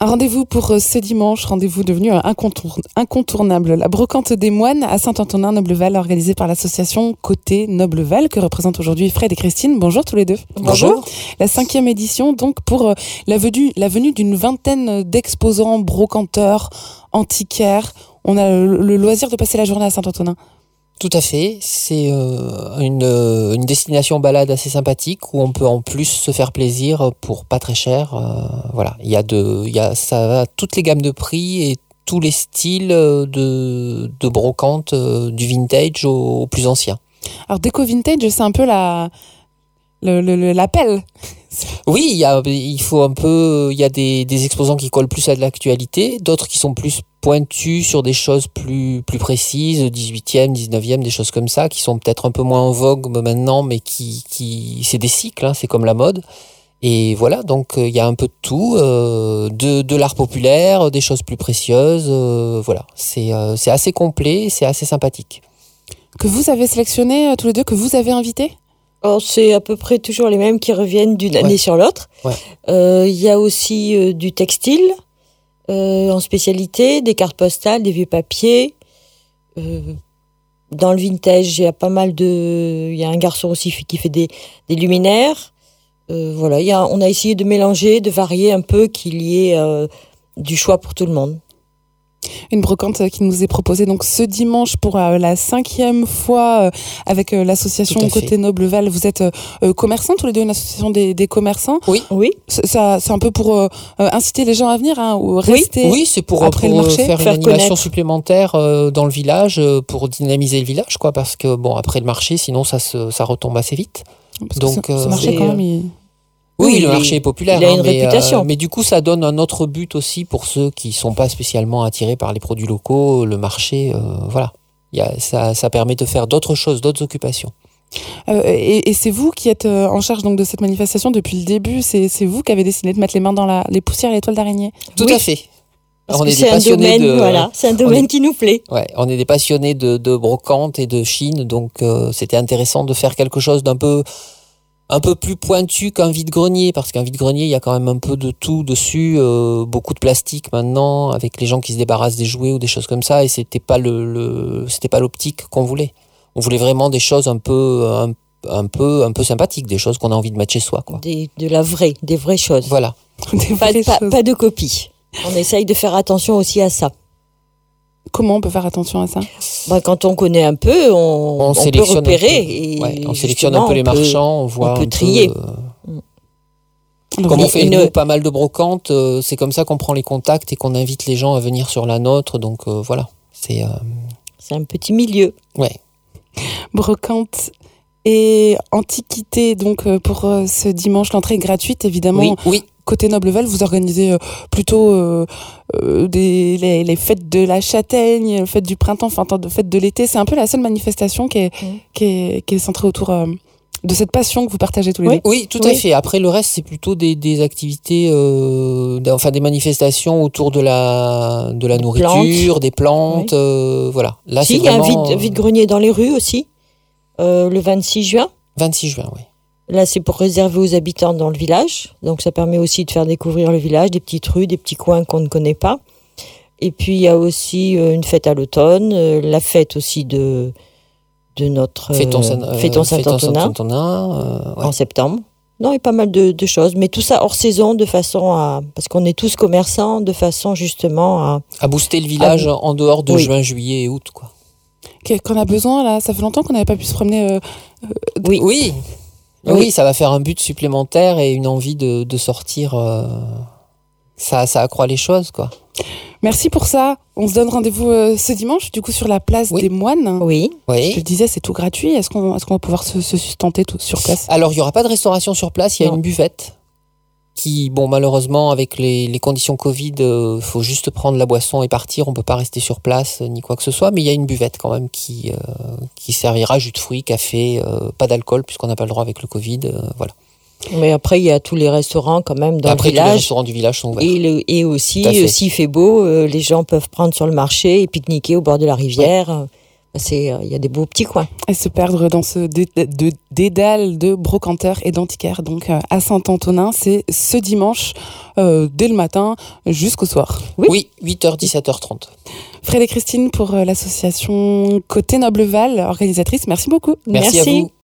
Un rendez-vous pour ce dimanche, rendez-vous devenu incontournable. La brocante des moines à Saint-Antonin-Nobleval, organisée par l'association Côté Nobleval, que représentent aujourd'hui Fred et Christine. Bonjour tous les deux. Bonjour. La 5e édition, donc, pour la venue d'une vingtaine d'exposants, brocanteurs, antiquaires. On a le loisir de passer la journée à Saint-Antonin. Tout à fait, c'est une destination balade assez sympathique où on peut en plus se faire plaisir pour pas très cher. Voilà, ça va toutes les gammes de prix et tous les styles de brocante, du vintage au plus ancien. Alors déco vintage, c'est un peu l'appel. Oui, il y a des exposants qui collent plus à de l'actualité, d'autres qui sont plus pointus sur des choses plus précises, 18e, 19e, des choses comme ça, qui sont peut-être un peu moins en vogue maintenant, mais qui c'est des cycles, c'est comme la mode. Et voilà, donc il y a un peu de tout, de l'art populaire, des choses plus précieuses, voilà. C'est assez complet, c'est assez sympathique. Que vous avez sélectionné tous les deux, que vous avez invité ? Alors, c'est à peu près toujours les mêmes qui reviennent d'une année sur l'autre. Ouais. Y a aussi du textile en spécialité, des cartes postales, des vieux papiers. Dans le vintage, il y a un garçon aussi qui fait des luminaires. Voilà, on a essayé de mélanger, de varier un peu, qu'il y ait du choix pour tout le monde. Une brocante qui nous est proposée donc ce dimanche pour la 5e fois avec l'association Côté Nobleval. Vous êtes commerçants tous les deux, une association des commerçants. Oui. C'est un peu pour inciter les gens à venir ou rester. Oui, c'est pour après le marché, faire une animation supplémentaire dans le village pour dynamiser le village, quoi. Parce que bon, après le marché, sinon ça retombe assez vite. Parce donc que ce marché quand même. Oui, le marché est populaire. Il a une réputation. Mais du coup, ça donne un autre but aussi pour ceux qui sont pas spécialement attirés par les produits locaux. Le marché, voilà. Ça permet de faire d'autres choses, d'autres occupations. Et c'est vous qui êtes en charge donc de cette manifestation depuis le début. C'est vous qui avez décidé de mettre les mains dans les poussières et les toiles d'araignée. Tout à fait. Parce que c'est un domaine qui nous plaît. Ouais, on est des passionnés de brocante et de Chine, donc c'était intéressant de faire quelque chose d'un peu plus pointu qu'un vide-grenier, parce qu'un vide-grenier, il y a quand même un peu de tout dessus, beaucoup de plastique maintenant, avec les gens qui se débarrassent des jouets ou des choses comme ça, et c'était pas l'optique qu'on voulait. On voulait vraiment des choses un peu sympathiques, des choses qu'on a envie de mettre chez soi, quoi. Des vraies choses. Voilà. Pas de copies. On essaye de faire attention aussi à ça. Comment on peut faire attention à ça ? Quand on connaît un peu, on peut repérer. On sélectionne un peu les marchands, on voit. On peut trier. Comme on fait nous pas mal de brocantes, c'est comme ça qu'on prend les contacts et qu'on invite les gens à venir sur la nôtre. Donc voilà, c'est un petit milieu. Ouais. Brocante et antiquité, donc pour ce dimanche, l'entrée est gratuite évidemment. Oui. Côté Nobleval, vous organisez plutôt les fêtes de la châtaigne, fêtes du printemps, fêtes de l'été. C'est un peu la seule manifestation qui est centrée autour de cette passion que vous partagez tous les deux. Oui, tout à fait. Après, le reste, c'est plutôt des activités, des manifestations autour de la nourriture, des plantes, voilà. Là, il y a un vide-grenier dans les rues aussi, le 26 juin. 26 juin, oui. Là, c'est pour réserver aux habitants dans le village. Donc, ça permet aussi de faire découvrir le village, des petites rues, des petits coins qu'on ne connaît pas. Et puis, il y a aussi une fête à l'automne, la fête aussi de notre Fêtons Saint-Antonin en septembre. Non, il y a pas mal de choses. Mais tout ça hors saison, parce qu'on est tous commerçants, de façon justement à booster le village en dehors de juin, juillet et août, quoi. Qu'on a besoin, là. Ça fait longtemps qu'on n'avait pas pu se promener. Oui, ça va faire un but supplémentaire et une envie de sortir. Ça accroît les choses, quoi. Merci pour ça. On se donne rendez-vous ce dimanche, du coup, sur la place des Moines. Oui. Je le disais, c'est tout gratuit. Est-ce qu'on va pouvoir se sustenter tout sur place ? Alors, il n'y aura pas de restauration sur place. Il y a une buvette qui, malheureusement, avec les conditions Covid, faut juste prendre la boisson et partir. On peut pas rester sur place ni quoi que ce soit. Mais il y a une buvette quand même qui servira jus de fruits, café, pas d'alcool puisqu'on n'a pas le droit avec le Covid. Voilà. Mais après, il y a tous les restaurants quand même dans le village. Tous les restaurants du village sont ouverts. Et aussi, s'il fait beau, les gens peuvent prendre sur le marché et pique-niquer au bord de la rivière. il y a des beaux petits coins. Et se perdre dans ce dédale de brocanteurs et d'antiquaires. Donc à Saint-Antonin, c'est ce dimanche, dès le matin jusqu'au soir. Oui, 8h, 17h30. Fred et Christine pour l'association Côté Nobleval, organisatrice, merci beaucoup. Merci à vous.